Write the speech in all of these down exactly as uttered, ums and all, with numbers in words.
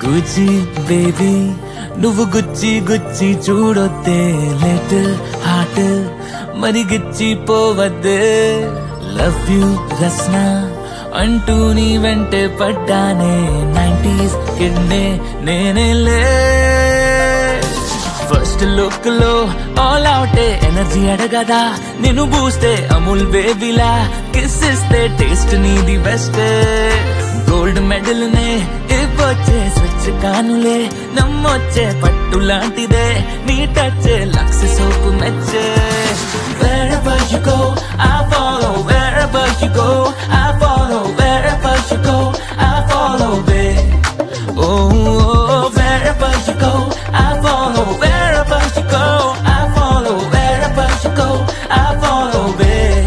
గుచ్చి బేబీ నువ్వు గుచ్చి గుచ్చి చూడొద్దే లిటిల్ హార్ట్ మరి గిచ్చి పోవద్దే లవ్ యూ రస్నా అంటూ నీ వెంటే పడ్డానే నైంటీస్ కిడ్నే నేనేలే ఫస్ట్ లుక్ లో ఆల్ అవుటే ఎనర్జీ అడగదా నేను బూస్తే అమూల్ బేబీలా కిస్ ఇస్తే టేస్ట్ నీది బెస్ట్ గోల్డ్ మెడల్ నే ఇవ్వొచ్చే స్విచ్ కానులే నమ్మొచ్చే పట్టు లాంటిదే నీ టచ్ లక్స్ సోపు మెచ్చే wherever you go I follow wherever you go I follow wherever you go I follow babe oh, oh wherever you go I follow wherever you go I follow wherever you go I follow babe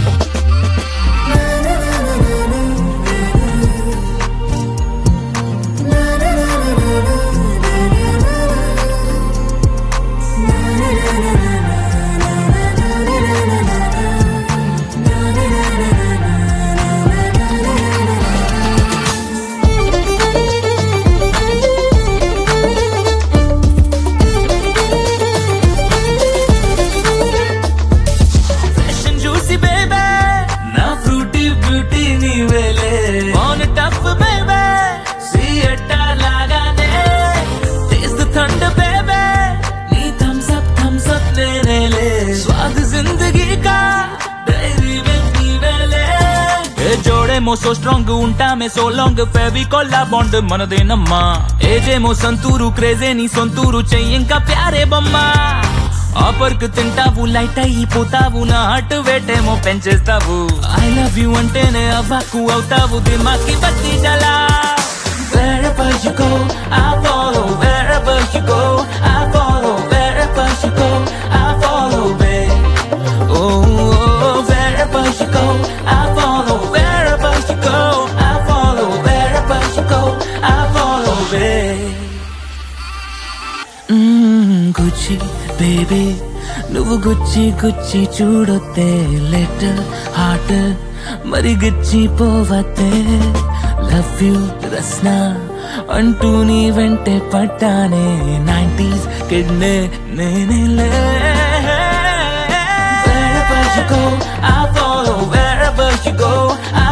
so strong ఉంటామే so long Fevicol లా bond మనదేనమ్మా ఏజేమో సంతూరు క్రేజే నీ సొంతూరు చెయ్యింకా ప్యారే బొమ్మ ఆపర్క్ తింటావు light అయిపోతావు నా హార్ట్ వేటేమో పెంచేస్తావు ఐ లవ్ యూ అంటేనే అవ్వకు అవుతావు దిమాకి బత్తి జలా wherever you go I follow wherever you go I follow wherever you go I follow babe oh, oh wherever you go I follow wherever you go I follow wherever you go I follow babe mm, Gucci baby నువ్వు గుచ్చి గుచ్చి చూడొద్దే little heart మరి గిచ్చి పోవద్దే love you Rasna అంటూ నీ వెంటే పడ్డానే నైంటీస్ కిడ్నే నేనేలే wherever you go I follow wherever you go I